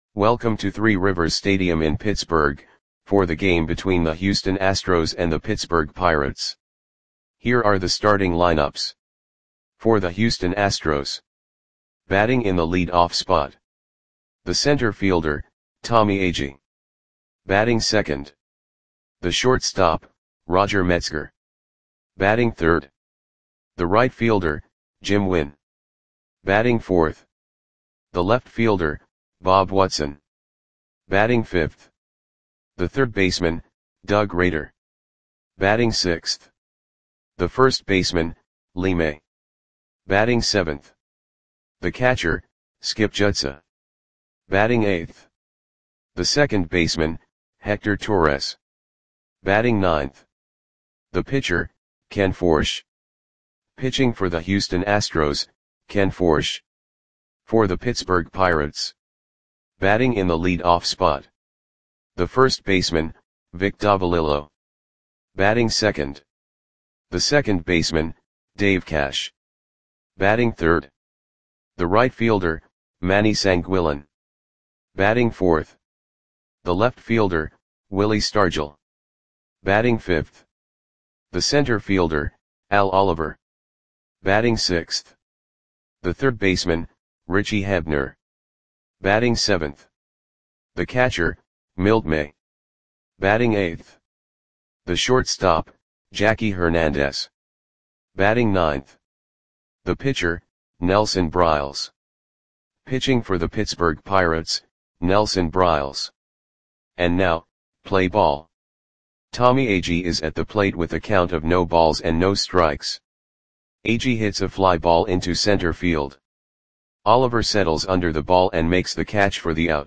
Welcome to Three Rivers Stadium in Pittsburgh, for the game between the Houston Astros and the Pittsburgh Pirates. Here are the starting lineups. For the Houston Astros. Batting in the lead-off spot. The center fielder, Tommy Agee. Batting second. The shortstop, Roger Metzger. Batting third. The right fielder, Jim Wynn. Batting fourth. The left fielder, Bob Watson. Batting fifth. The third baseman, Doug Rader. Batting sixth. The first baseman, Lee May. Batting seventh. The catcher, Skip Jutsa. Batting eighth. The second baseman, Hector Torres. Batting ninth. The pitcher, Ken Forsch. Pitching for the Houston Astros, Ken Forsch. For the Pittsburgh Pirates. Batting in the lead-off spot. The first baseman, Vic Davalillo. Batting second. The second baseman, Dave Cash. Batting third. The right fielder, Manny Sanguillen. Batting fourth. The left fielder, Willie Stargell. Batting fifth. The center fielder, Al Oliver. Batting sixth. The third baseman, Richie Hebner. Batting seventh. The catcher, Milt May. Batting eighth. The shortstop, Jackie Hernandez. Batting ninth. The pitcher, Nelson Briles. Pitching for the Pittsburgh Pirates, Nelson Briles. And now, play ball. Tommy Agee is at the plate with a count of no balls and no strikes. Agee hits a fly ball into center field. Oliver settles under the ball and makes the catch for the out.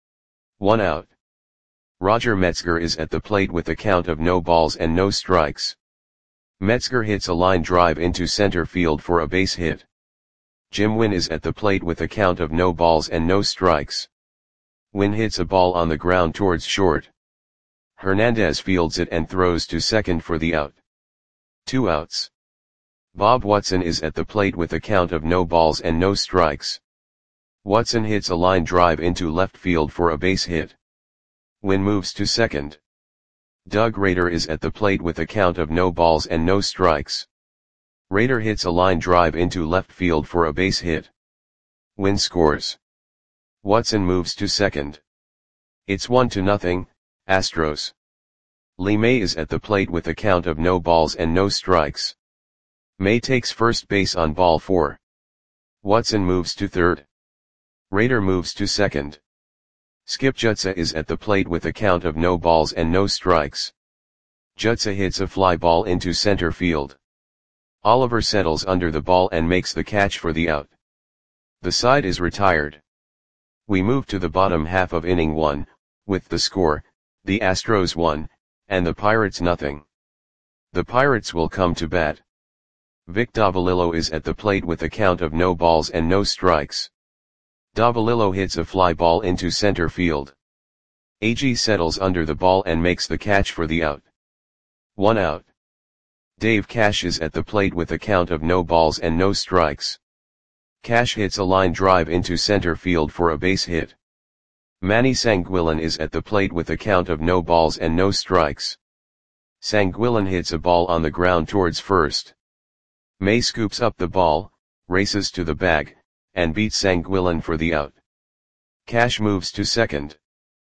1 out. Roger Metzger is at the plate with a count of no balls and no strikes. Metzger hits a line drive into center field for a base hit. Jim Wynn is at the plate with a count of no balls and no strikes. Wynn hits a ball on the ground towards short. Hernandez fields it and throws to second for the out. 2 outs. Bob Watson is at the plate with a count of no balls and no strikes. Watson hits a line drive into left field for a base hit. Wynn moves to second. Doug Rader is at the plate with a count of no balls and no strikes. Rader hits a line drive into left field for a base hit. Wynn scores. Watson moves to second. It's 1-0, Astros. Lee May is at the plate with a count of no balls and no strikes. May takes first base on ball 4. Watson moves to third. Rader moves to second. Skip Jutsa is at the plate with a count of no balls and no strikes. Jutsa hits a fly ball into center field. Oliver settles under the ball and makes the catch for the out. The side is retired. We move to the bottom half of inning 1, with the score, the Astros 1, and the Pirates 0. The Pirates will come to bat. Vic Davalillo is at the plate with a count of no balls and no strikes. Davalillo hits a fly ball into center field. Agee settles under the ball and makes the catch for the out. 1 out. Dave Cash is at the plate with a count of no balls and no strikes. Cash hits a line drive into center field for a base hit. Manny Sanguillen is at the plate with a count of no balls and no strikes. Sanguillen hits a ball on the ground towards first. May scoops up the ball, races to the bag, and beats Sanguillen for the out. Cash moves to second.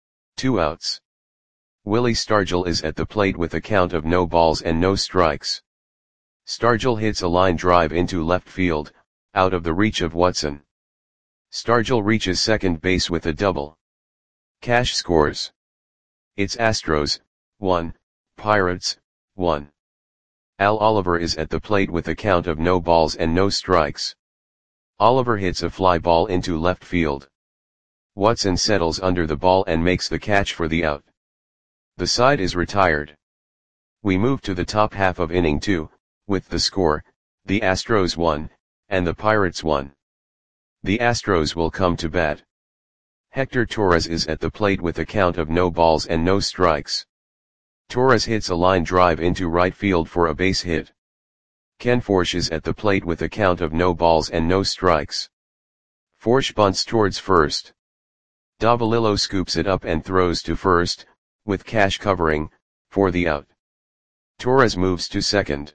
2 outs. Willie Stargell is at the plate with a count of no balls and no strikes. Stargell hits a line drive into left field, out of the reach of Watson. Stargell reaches second base with a double. Cash scores. It's Astros, 1, Pirates, 1. Al Oliver is at the plate with a count of no balls and no strikes. Oliver hits a fly ball into left field. Watson settles under the ball and makes the catch for the out. The side is retired. We move to the top half of inning 2, with the score, the Astros 1, and the Pirates 1. The Astros will come to bat. Hector Torres is at the plate with a count of no balls and no strikes. Torres hits a line drive into right field for a base hit. Ken Forsch is at the plate with a count of no balls and no strikes. Forsch bunts towards first. Davalillo scoops it up and throws to first, with Cash covering, for the out. Torres moves to second.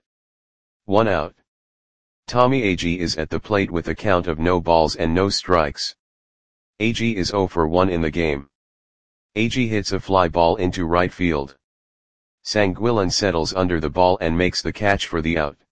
1 out. Tommy Agee is at the plate with a count of no balls and no strikes. Agee is 0 for 1 in the game. Agee hits a fly ball into right field. Sanguillén settles under the ball and makes the catch for the out.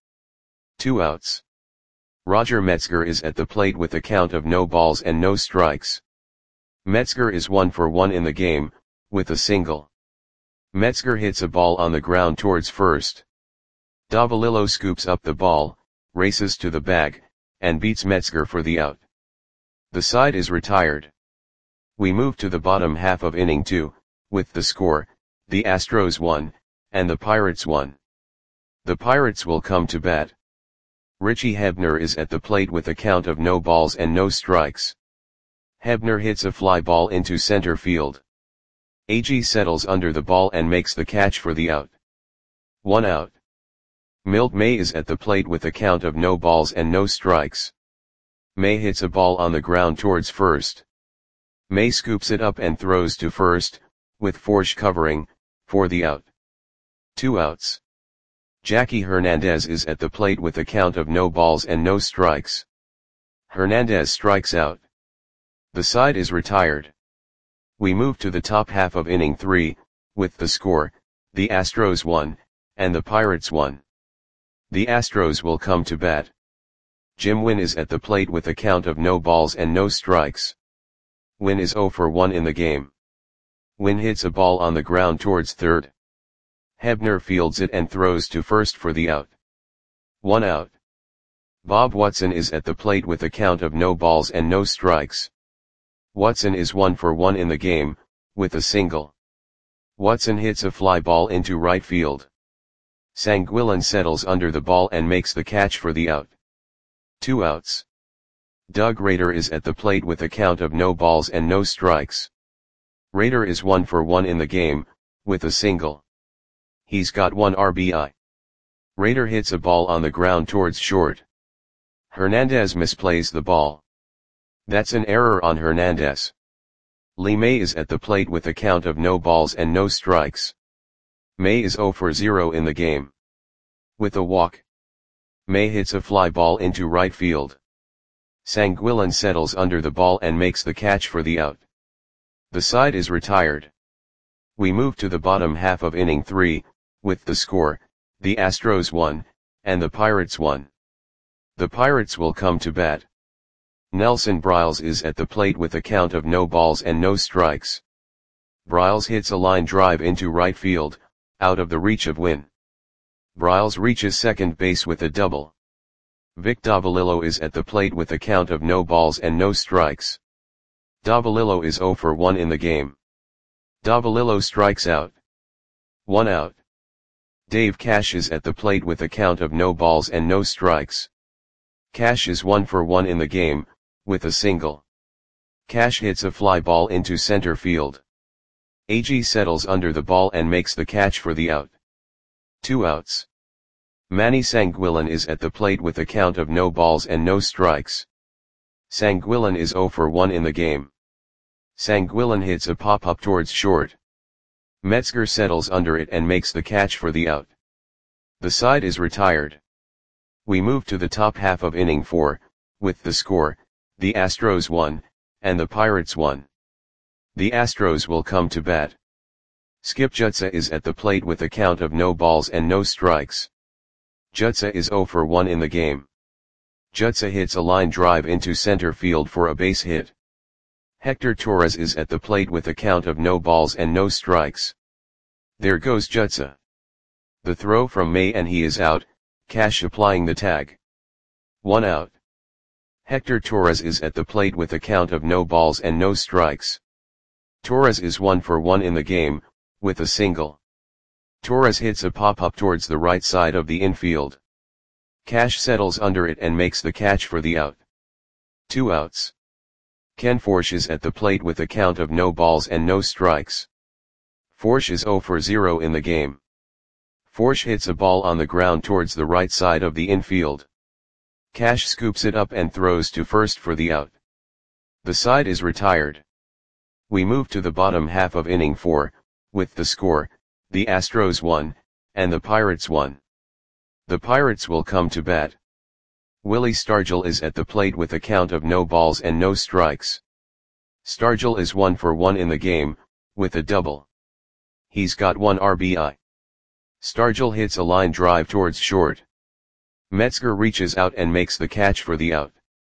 2 outs. Roger Metzger is at the plate with a count of no balls and no strikes. Metzger is 1 for 1 in the game, with a single. Metzger hits a ball on the ground towards first. Davalillo scoops up the ball, races to the bag, and beats Metzger for the out. The side is retired. We move to the bottom half of inning 2, with the score, the Astros 1, and the Pirates 1. The Pirates will come to bat. Richie Hebner is at the plate with a count of no balls and no strikes. Hebner hits a fly ball into center field. Agee settles under the ball and makes the catch for the out. 1 out. Milt May is at the plate with a count of no balls and no strikes. May hits a ball on the ground towards first. May scoops it up and throws to first, with Forsch covering, for the out. 2 outs. Jackie Hernandez is at the plate with a count of no balls and no strikes. Hernandez strikes out. The side is retired. We move to the top half of inning 3, with the score, the Astros 1, and the Pirates 1. The Astros will come to bat. Jim Wynn is at the plate with a count of no balls and no strikes. Wynn is 0 for 1 in the game. Wynn hits a ball on the ground towards third. Hebner fields it and throws to first for the out. 1 out. Bob Watson is at the plate with a count of no balls and no strikes. Watson is 1 for 1 in the game, with a single. Watson hits a fly ball into right field. Sanguillén settles under the ball and makes the catch for the out. 2 outs. Doug Rader is at the plate with a count of no balls and no strikes. Rader is 1 for 1 in the game, with a single. He's got 1 RBI. Rader hits a ball on the ground towards short. Hernandez misplays the ball. That's an error on Hernandez. Lee May is at the plate with a count of no balls and no strikes. May is 0 for 0 in the game. With a walk. May hits a fly ball into right field. Sanguillén settles under the ball and makes the catch for the out. The side is retired. We move to the bottom half of inning 3, with the score, the Astros 1, and the Pirates 1. The Pirates will come to bat. Nelson Briles is at the plate with a count of no balls and no strikes. Briles hits a line drive into right field, out of the reach of Wynn. Briles reaches second base with a double. Vic Davalillo is at the plate with a count of no balls and no strikes. Davalillo is 0 for 1 in the game. Davalillo strikes out. 1 out. Dave Cash is at the plate with a count of no balls and no strikes. Cash is 1 for 1 in the game, with a single. Cash hits a fly ball into center field. Agee settles under the ball and makes the catch for the out. 2 outs. Manny Sanguillén is at the plate with a count of no balls and no strikes. Sanguillén is 0 for 1 in the game. Sanguillén hits a pop-up towards short. Metzger settles under it and makes the catch for the out. The side is retired. We move to the top half of inning 4, with the score, the Astros 1, and the Pirates 1. The Astros will come to bat. Skip Jutsa is at the plate with a count of no balls and no strikes. Jutsa is 0 for 1 in the game. Jutsa hits a line drive into center field for a base hit. Hector Torres is at the plate with a count of no balls and no strikes. There goes Jutsa. The throw from May and he is out, Cash applying the tag. 1 out. Hector Torres is at the plate with a count of no balls and no strikes. Torres is 1 for 1 in the game, with a single. Torres hits a pop-up towards the right side of the infield. Cash settles under it and makes the catch for the out. 2 outs. Ken Forsch is at the plate with a count of no balls and no strikes. Forsch is 0 for 0 in the game. Forsch hits a ball on the ground towards the right side of the infield. Cash scoops it up and throws to first for the out. The side is retired. We move to the bottom half of inning 4, with the score, the Astros 1, and the Pirates 1. The Pirates will come to bat. Willie Stargell is at the plate with a count of no balls and no strikes. Stargell is 1 for 1 in the game, with a double. He's got 1 RBI. Stargell hits a line drive towards short. Metzger reaches out and makes the catch for the out.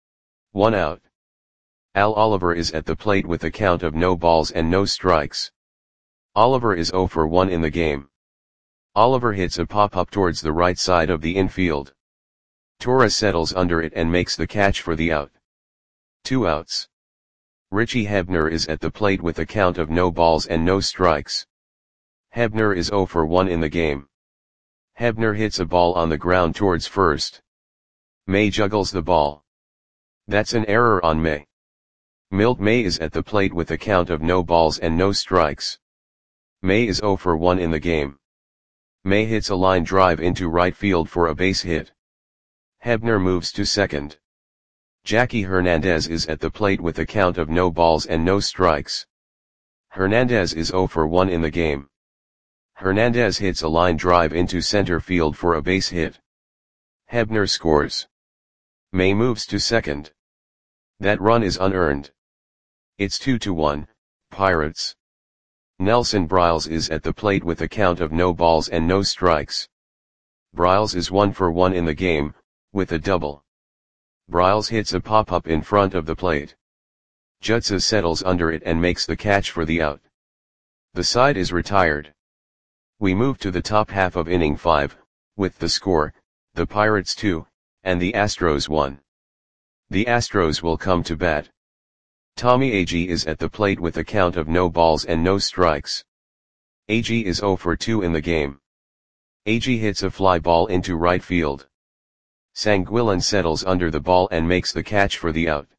1 out. Al Oliver is at the plate with a count of no balls and no strikes. Oliver is 0 for 1 in the game. Oliver hits a pop-up towards the right side of the infield. Torres settles under it and makes the catch for the out. 2 outs. Richie Hebner is at the plate with a count of no balls and no strikes. Hebner is 0 for 1 in the game. Hebner hits a ball on the ground towards first. May juggles the ball. That's an error on May. Milt May is at the plate with a count of no balls and no strikes. May is 0 for 1 in the game. May hits a line drive into right field for a base hit. Hebner moves to second. Jackie Hernandez is at the plate with a count of no balls and no strikes. Hernandez is 0 for 1 in the game. Hernandez hits a line drive into center field for a base hit. Hebner scores. May moves to second. That run is unearned. It's 2-1, Pirates. Nelson Briles is at the plate with a count of no balls and no strikes. Briles is 1 for 1 in the game, with a double. Briles hits a pop-up in front of the plate. Jutsa settles under it and makes the catch for the out. The side is retired. We move to the top half of inning 5, with the score, the Pirates 2, and the Astros 1. The Astros will come to bat. Tommy Agee is at the plate with a count of no balls and no strikes. Agee is 0 for 2 in the game. Agee hits a fly ball into right field. Sanguillen settles under the ball and makes the catch for the out.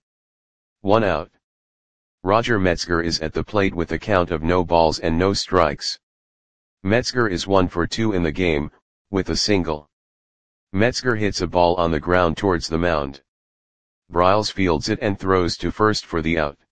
1 out. Roger Metzger is at the plate with a count of no balls and no strikes. Metzger is 1 for 2 in the game, with a single. Metzger hits a ball on the ground towards the mound. Briles fields it and throws to first for the out.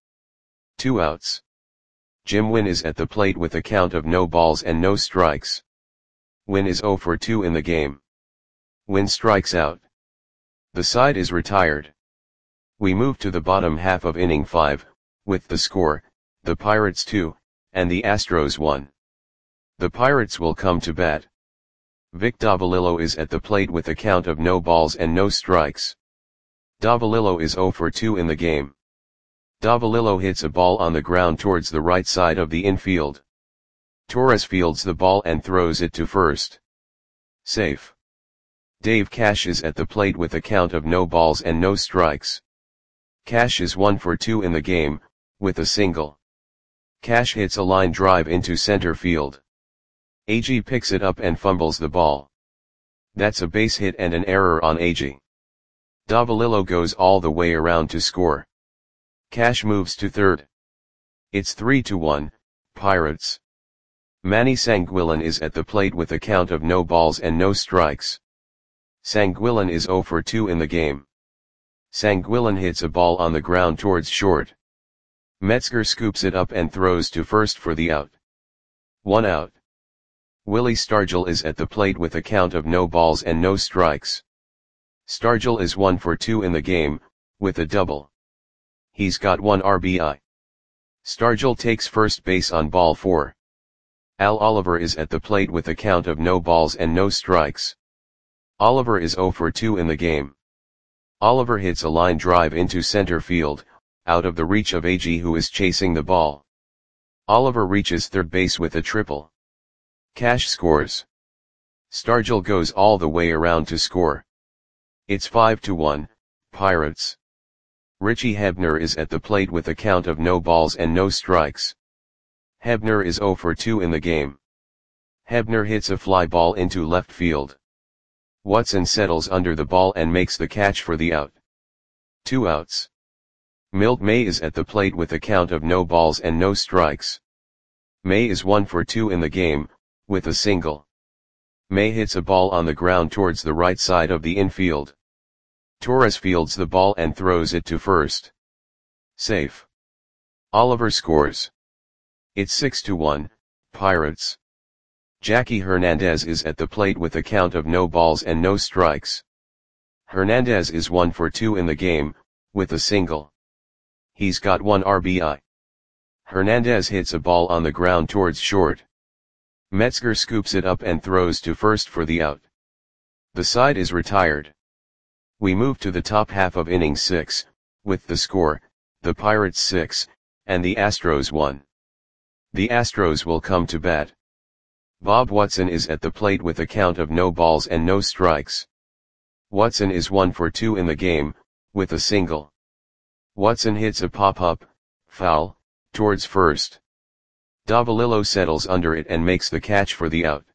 2 outs. Jim Wynn is at the plate with a count of no balls and no strikes. Wynn is 0 for 2 in the game. Wynn strikes out. The side is retired. We move to the bottom half of inning 5, with the score, the Pirates 2, and the Astros 1. The Pirates will come to bat. Vic Davalillo is at the plate with a count of no balls and no strikes. Davalillo is 0 for 2 in the game. Davalillo hits a ball on the ground towards the right side of the infield. Torres fields the ball and throws it to first. Safe. Dave Cash is at the plate with a count of no balls and no strikes. Cash is 1 for 2 in the game, with a single. Cash hits a line drive into center field. Agee picks it up and fumbles the ball. That's a base hit and an error on Agee. Davalillo goes all the way around to score. Cash moves to third. It's 3-1, Pirates. Manny Sanguillen is at the plate with a count of no balls and no strikes. Sanguillen is 0 for 2 in the game. Sanguillen hits a ball on the ground towards short. Metzger scoops it up and throws to first for the out. 1 out. Willie Stargell is at the plate with a count of no balls and no strikes. Stargell is 1 for 2 in the game, with a double. He's got 1 RBI. Stargell takes first base on ball 4. Al Oliver is at the plate with a count of no balls and no strikes. Oliver is 0 for 2 in the game. Oliver hits a line drive into center field, out of the reach of Agee, who is chasing the ball. Oliver reaches third base with a triple. Cash scores. Stargell goes all the way around to score. It's 5-1, Pirates. Richie Hebner is at the plate with a count of no balls and no strikes. Hebner is 0 for 2 in the game. Hebner hits a fly ball into left field. Watson settles under the ball and makes the catch for the out. 2 outs. Milt May is at the plate with a count of no balls and no strikes. May is 1 for 2 in the game, with a single. May hits a ball on the ground towards the right side of the infield. Torres fields the ball and throws it to first. Safe. Oliver scores. It's 6-1, Pirates. Jackie Hernandez is at the plate with a count of no balls and no strikes. Hernandez is 1 for 2 in the game, with a single. He's got 1 RBI. Hernandez hits a ball on the ground towards short. Metzger scoops it up and throws to first for the out. The side is retired. We move to the top half of inning 6, with the score, the Pirates 6, and the Astros 1. The Astros will come to bat. Bob Watson is at the plate with a count of no balls and no strikes. Watson is 1 for 2 in the game, with a single. Watson hits a pop-up, foul, towards first. Davalillo settles under it and makes the catch for the out.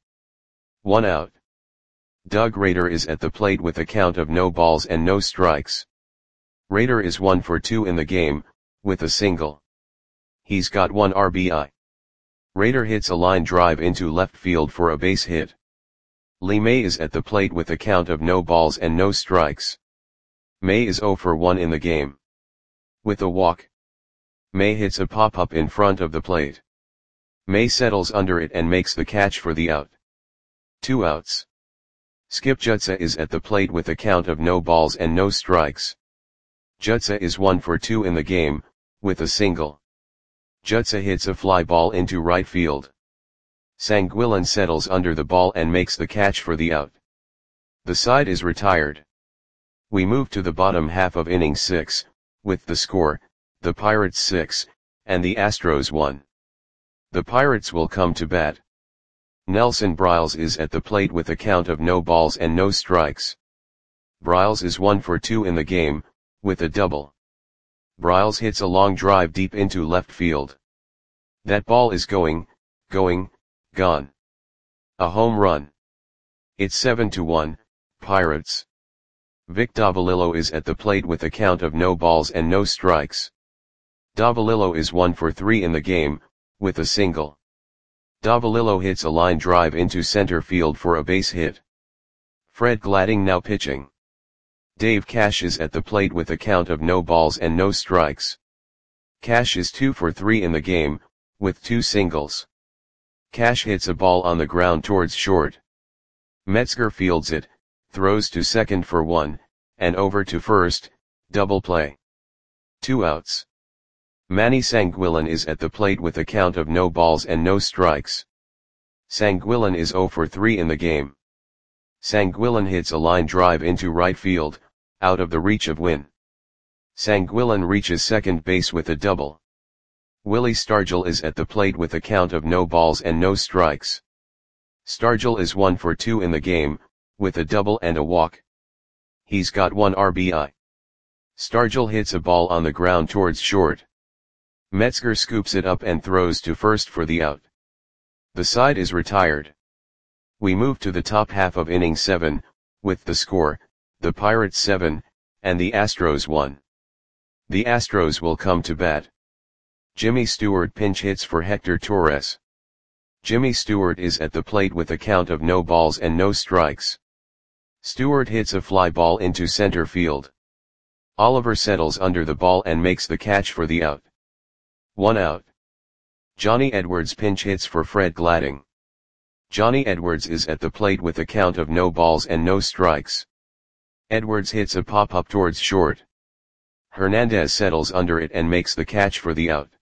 1 out. Doug Rader is at the plate with a count of no balls and no strikes. Rader is 1 for 2 in the game, with a single. He's got 1 RBI. Rader hits a line drive into left field for a base hit. Lee May is at the plate with a count of no balls and no strikes. May is 0 for 1 in the game. With a walk. May hits a pop-up in front of the plate. May settles under it and makes the catch for the out. 2 outs. Skip Jutsa is at the plate with a count of no balls and no strikes. Jutsa is 1 for 2 in the game, with a single. Jutsa hits a fly ball into right field. Sanguillen settles under the ball and makes the catch for the out. The side is retired. We move to the bottom half of inning 6, with the score, the Pirates 6, and the Astros 1. The Pirates will come to bat. Nelson Briles is at the plate with a count of no balls and no strikes. Briles is 1 for 2 in the game, with a double. Briles hits a long drive deep into left field. That ball is gone. A home run. It's 7-1, Pirates. Vic Davalillo is at the plate with a count of no balls and no strikes. Davalillo is 1 for 3 in the game, with a single. Davalillo hits a line drive into center field for a base hit. Fred Gladding now pitching. Dave Cash is at the plate with a count of no balls and no strikes. Cash is 2 for 3 in the game, with 2 singles. Cash hits a ball on the ground towards short. Metzger fields it, throws to second for 1, and over to first, double play. 2 outs. Manny Sanguillen is at the plate with a count of no balls and no strikes. Sanguillen is 0 for 3 in the game. Sanguillen hits a line drive into right field, out of the reach of Wynn. Sanguillen reaches second base with a double. Willie Stargell is at the plate with a count of no balls and no strikes. Stargell is 1 for 2 in the game, with a double and a walk. He's got 1 RBI. Stargell hits a ball on the ground towards short. Metzger scoops it up and throws to first for the out. The side is retired. We move to the top half of inning 7, with the score, the Pirates 7, and the Astros 1. The Astros will come to bat. Jimmy Stewart pinch hits for Hector Torres. Jimmy Stewart is at the plate with a count of no balls and no strikes. Stewart hits a fly ball into center field. Oliver settles under the ball and makes the catch for the out. 1 out. Johnny Edwards pinch hits for Fred Gladding. Johnny Edwards is at the plate with a count of no balls and no strikes. Edwards hits a pop-up towards short. Hernandez settles under it and makes the catch for the out.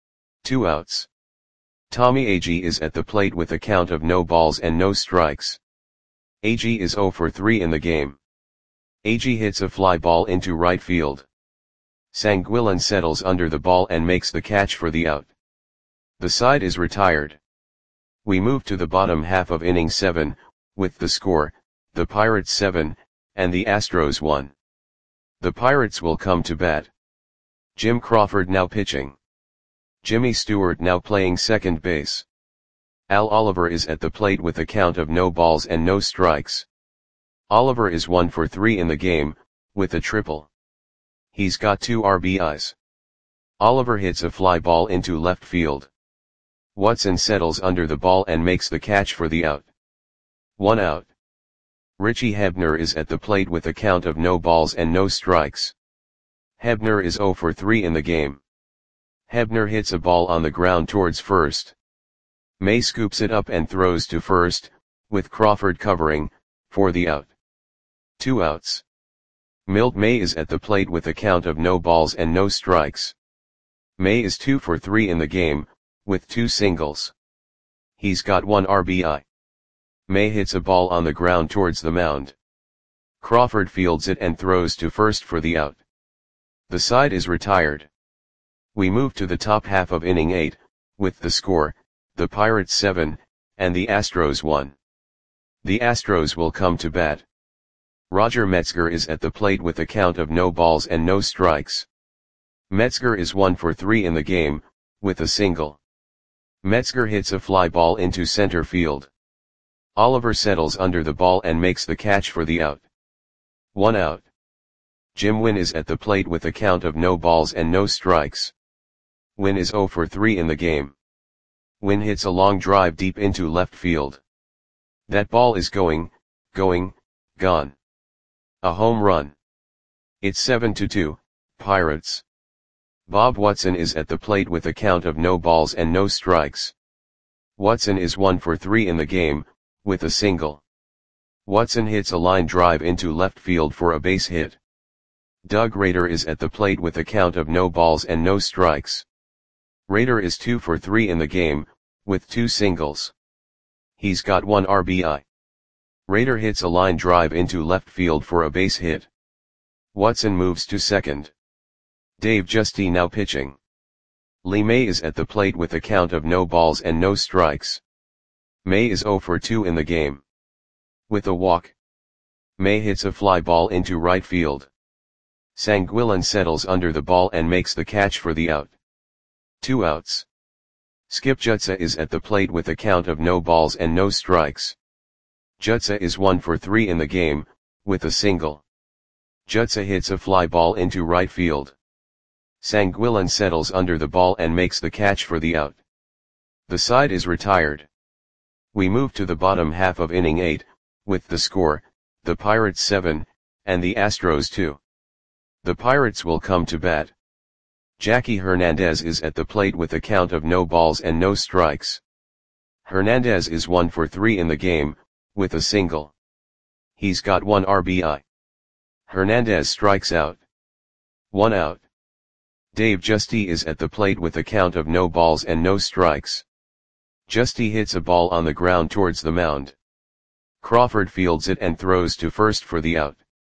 2 outs. Tommy Agee is at the plate with a count of no balls and no strikes. Agee is 0 for 3 in the game. Agee hits a fly ball into right field. Sanguillen settles under the ball and makes the catch for the out. The side is retired. We move to the bottom half of inning 7, with the score, the Pirates 7, and the Astros 1. The Pirates will come to bat. Jim Crawford now pitching. Jimmy Stewart now playing second base. Al Oliver is at the plate with a count of no balls and no strikes. Oliver is 1 for 3 in the game, with a triple. He's got 2 RBIs. Oliver hits a fly ball into left field. Watson settles under the ball and makes the catch for the out. 1 out. Richie Hebner is at the plate with a count of no balls and no strikes. Hebner is 0 for 3 in the game. Hebner hits a ball on the ground towards first. May scoops it up and throws to first, with Crawford covering, for the out. 2 outs. Milt May is at the plate with a count of no balls and no strikes. May is 2 for 3 in the game, with 2 singles. He's got 1 RBI. May hits a ball on the ground towards the mound. Crawford fields it and throws to first for the out. The side is retired. We move to the top half of inning 8, with the score, the Pirates 7, and the Astros 1. The Astros will come to bat. Roger Metzger is at the plate with a count of no balls and no strikes. Metzger is 1 for 3 in the game, with a single. Metzger hits a fly ball into center field. Oliver settles under the ball and makes the catch for the out. 1 out. Jim Wynn is at the plate with a count of no balls and no strikes. Wynn is 0 for 3 in the game. Wynn hits a long drive deep into left field. That ball is going, gone. A home run. It's 7-2, Pirates. Bob Watson is at the plate with a count of no balls and no strikes. Watson is 1 for 3 in the game, with a single. Watson hits a line drive into left field for a base hit. Doug Rader is at the plate with a count of no balls and no strikes. Rader is 2 for 3 in the game, with 2 singles. He's got 1 RBI. Rader hits a line drive into left field for a base hit. Watson moves to second. Dave Giusti now pitching. Lee May is at the plate with a count of no balls and no strikes. May is 0 for 2 in the game. With a walk. May hits a fly ball into right field. Sanguillen settles under the ball and makes the catch for the out. 2 outs. Skip Jutsa is at the plate with a count of no balls and no strikes. Jutsa is 1 for 3 in the game, with a single. Jutsa hits a fly ball into right field. Sanguillen settles under the ball and makes the catch for the out. The side is retired. We move to the bottom half of inning 8, with the score, the Pirates 7, and the Astros 2. The Pirates will come to bat. Jackie Hernandez is at the plate with a count of no balls and no strikes. Hernandez is 1 for 3 in the game, with a single. He's got 1 RBI. Hernandez strikes out. 1 out. Dave Giusti is at the plate with a count of no balls and no strikes. Giusti hits a ball on the ground towards the mound. Crawford fields it and throws to first for the out.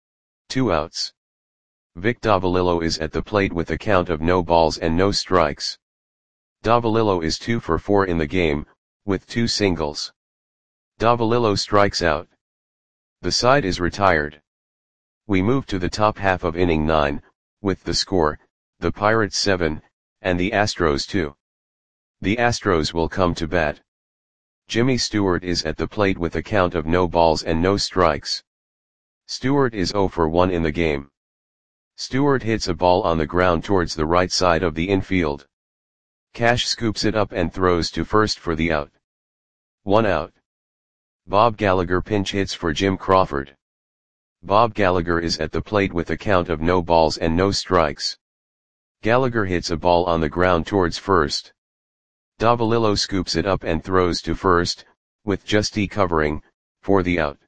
2 outs. Vic Davalillo is at the plate with a count of no balls and no strikes. Davalillo is 2 for 4 in the game, with 2 singles. Davalillo strikes out. The side is retired. We move to the top half of inning 9, with the score, the Pirates 7, and the Astros 2. The Astros will come to bat. Jimmy Stewart is at the plate with a count of no balls and no strikes. Stewart is 0 for 1 in the game. Stewart hits a ball on the ground towards the right side of the infield. Cash scoops it up and throws to first for the out. 1 out. Bob Gallagher pinch hits for Jim Crawford. Bob Gallagher is at the plate with a count of no balls and no strikes. Gallagher hits a ball on the ground towards first. Davalillo scoops it up and throws to first, with Giusti covering, for the out.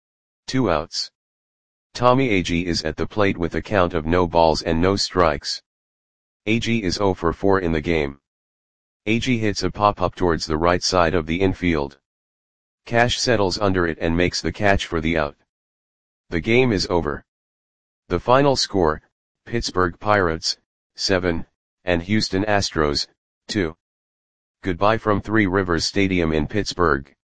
2 outs. Tommy Agee is at the plate with a count of no balls and no strikes. Agee is 0 for 4 in the game. Agee hits a pop-up towards the right side of the infield. Cash settles under it and makes the catch for the out. The game is over. The final score, Pittsburgh Pirates, 7, and Houston Astros, 2. Goodbye from Three Rivers Stadium in Pittsburgh.